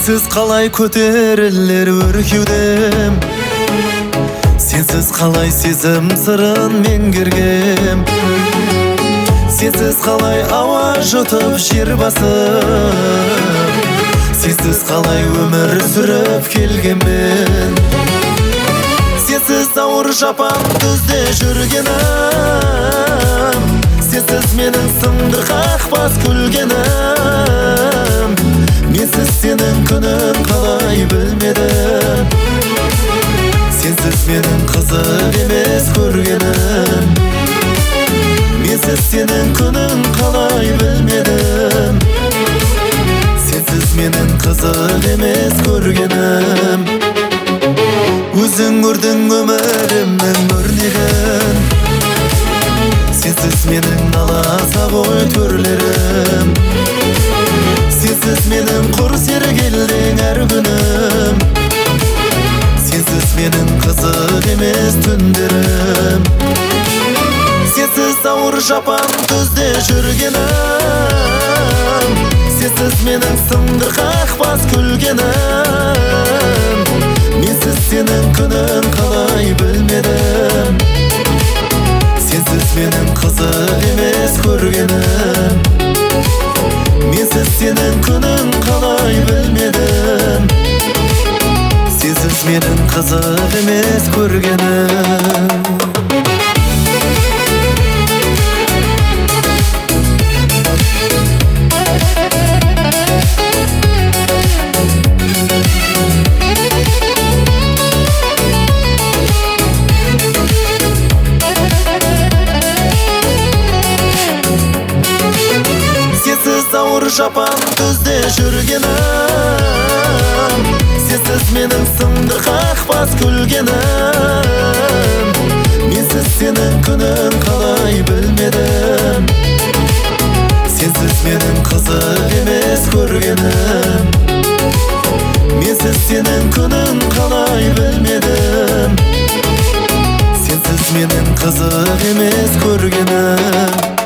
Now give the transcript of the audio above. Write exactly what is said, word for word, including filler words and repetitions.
Sensiz қалай көтерілер өркеудем, сенсіз қалай сезім сырын меңгергем, сенсіз қалай ауа жұтып жер басып, сенсіз қалай өмір сүріп келгенмен, сенсіз ауыр жапан түзде жүргенім, сенсіз менің сындыр қақпас күлгенім, менсіз сенің күнің қалай білмедім, сенсіз менің қызық емес көргенім, менсіз сенің күнің қалай білмедім, сенсіз менің қызық емес көргенім. Өзің өрдің өмірімнің өрнегін, сенсіз менің наласа ғой төрлерім, сенсіз менің құр сергелдең әр күнім, сенсіз менің қызық емес түндерім, сенсіз ауыр жапан түзде жүргенім, сенсіз менің сындыр қақпас күлгенім, менсіз сенің күнің қалай білмедім, сенсіз менің қызық емес көргенім, менсіз сенің күнің қалай білмедім, сенсіз менің қызық емес көргенім. Ауыр жапан түзде жүргенім, сенсіз менің сындыр қақпас күлгенім, менсіз сенің күнің қалай білмедім, сенсіз менің қызық емес көргенім, менсіз сенің күнің қалай білмедім, сенсіз менің қызық емес көргенім.